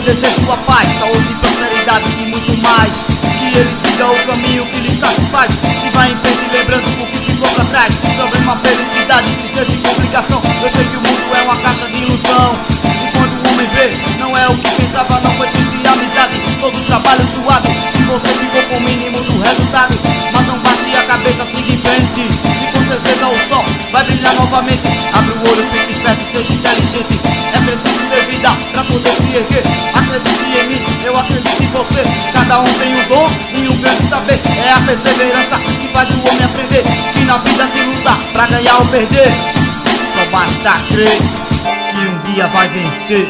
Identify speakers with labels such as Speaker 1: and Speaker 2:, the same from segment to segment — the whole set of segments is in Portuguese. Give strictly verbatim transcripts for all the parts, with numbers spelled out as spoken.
Speaker 1: desejo a paz, saúde, prosperidade e muito mais. Que ele siga o caminho que lhe satisfaz, e vai em frente lembrando o que ficou pra trás. Problema, felicidade, tristeza e complicação. Eu sei que o mundo é uma caixa de ilusão, e quando o homem vê, não é o que pensava. Não foi triste a amizade, todo o trabalho suado, e você ficou com o mínimo do resultado. Mas não baixe a cabeça, siga em frente, e com certeza o sol vai brilhar novamente. Abre o olho, fique esperto, seja inteligente. É preciso ter vida pra poder se erguer. Acredite em mim, eu acredito em você. Cada um tem um dom e um grande saber. É a perseverança que faz o homem aprender, que na vida se luta pra ganhar ou perder. Só basta crer que um dia vai vencer.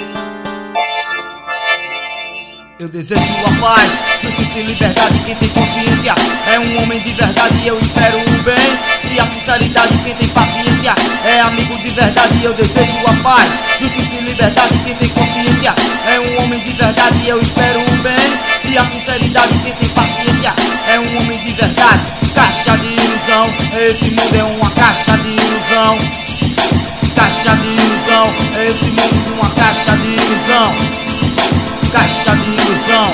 Speaker 1: Eu desejo a paz, justiça e liberdade. Quem tem consciência é um homem de verdade. Eu espero o bem e a sinceridade. Quem tem paciência é amigo de verdade. Eu desejo a paz, justiça e liberdade. Quem tem consciência é um homem de verdade. Eu espero o bem e a sinceridade. Quem tem paciência é um homem de verdade. Caixa de ilusão, esse mundo é uma caixa de ilusão. Caixa de ilusão, esse mundo é uma caixa de ilusão. Caixa de ilusão.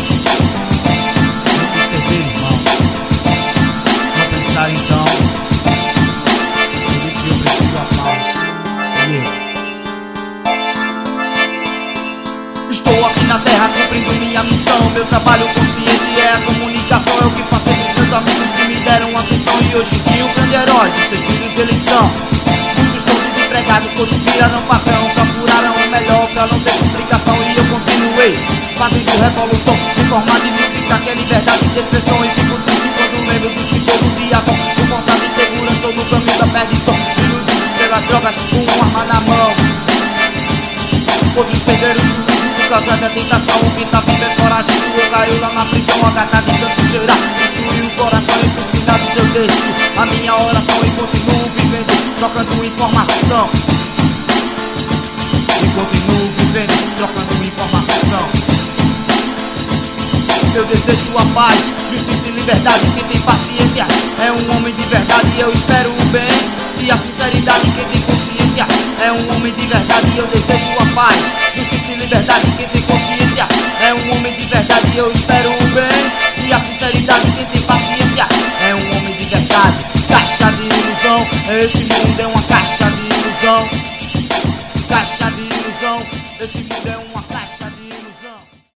Speaker 1: Não quis perder, irmão. Não pensar então. Por isso eu prefiro a paz. Valeu. Estou aqui na terra cumprindo minha missão. Meu trabalho consciente é a comunicação. É o que passei dos meus amigos que me deram atenção. E hoje em dia o grande herói dos seus filhos eles são. Muitos estão desempregados, todos viraram patrão. Procuraram o melhor pra não ter complicação. E eu continuei fazendo revolução em forma de música, que é liberdade de expressão. E fico triste quando lembro dos que todo dia vão por falta de segurança ou no caminho da perdição, iludidos pelas drogas com uma arma na mão. Outros perderam o juízo por causa da tentação. Quem tá vivo é foragido ou caiu lá na prisão. Agatado de tanto cheirar, destruiu o coração. E pros finados eu deixo a minha oração e continuo vivendo, trocando informação. E continuo vivendo, trocando informação. Eu desejo a paz, justiça e liberdade. Quem tem paciência é um homem de verdade. Eu espero o bem e a sinceridade. Quem tem consciência é um homem de verdade. Eu desejo a paz, justiça e liberdade. Quem tem consciência é um homem de verdade. Eu espero o bem e a sinceridade. Quem tem paciência é um homem de verdade. Caixa de ilusão, esse mundo é uma caixa de ilusão. Caixa de ilusão, esse mundo é um